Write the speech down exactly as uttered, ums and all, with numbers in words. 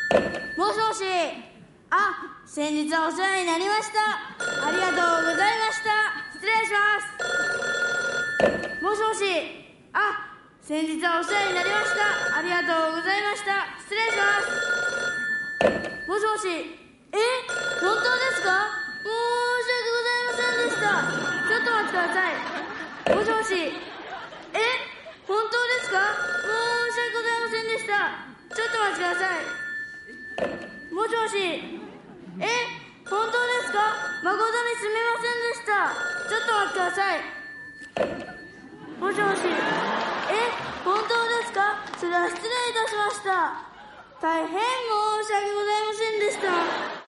もしもし。あ、先日はお世話になりました。ありがとうございました。失礼します。もしもし。あ、先日はお世話になりました。ありがとうございました。失礼します。もしもし。え、本当ですか？申し訳ございませんでした。ちょっとお待ちください。もしもし。え、本当ですか？申し訳ございませんでした。ちょっとお待ちください。もしもし。え、本当ですか？誠にすみませんでした。ちょっとお待ちください。もしもし。え、本当ですか？それは失礼いたしました。大変申し訳ございませんでした。